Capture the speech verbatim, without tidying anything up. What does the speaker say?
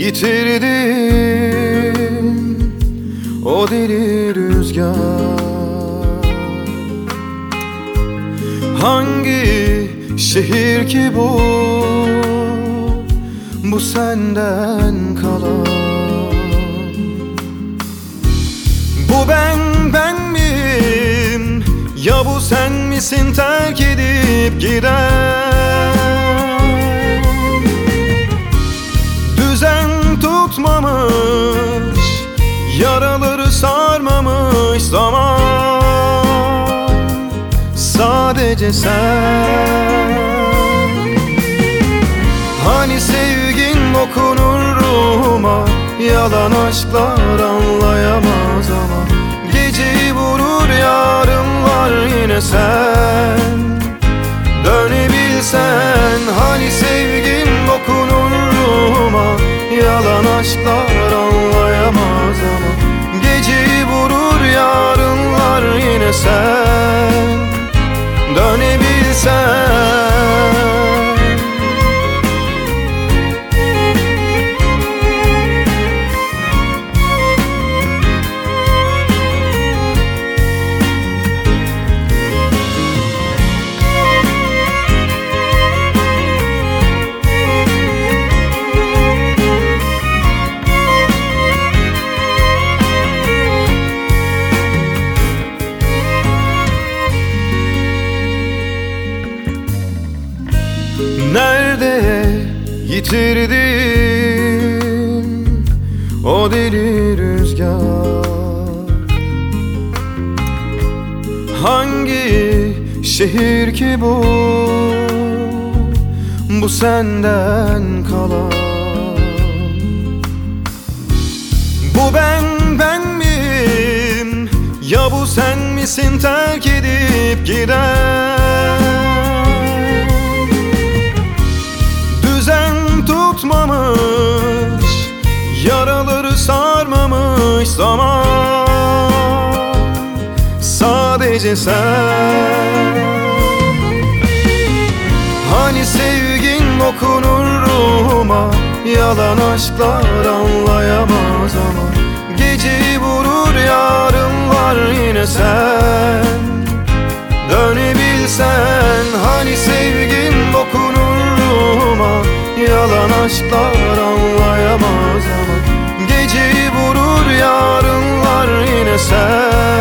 yitirdim o deli rüzgar. Hangi şehir ki bu, bu senden kalan? Bu ben, ben miyim, ya bu sen misin terk edip giden? Düzen tutmamış, yaraları sarmamış zaman. Sadece sen. Hani sevgin dokunur ruhuma, yalan aşklar anlayamaz ama geceyi vurur yarınlar yine sen. Dönebilsen, hani sevgin dokunur ruhuma, yalan aşklar anlayamaz ama geceyi vurur yarınlar yine sen. Dönebilsen. Nerede yitirdim o deli rüzgar? Hangi şehir ki bu, bu senden kalan? Bu ben, ben miyim, ya bu sen misin terk edip giden? Tutmamış, yaraları sarmamış zaman. Sadece sen. Hani sevgin dokunur ruhuma, yalan aşklar anlayamaz ama geceyi vurur yarınlar yine sen. Dönebilsen, hani sevgin dokunur ruhuma, yalan aşklar anlayamaz ama geceyi vurur yarınlar yine sen.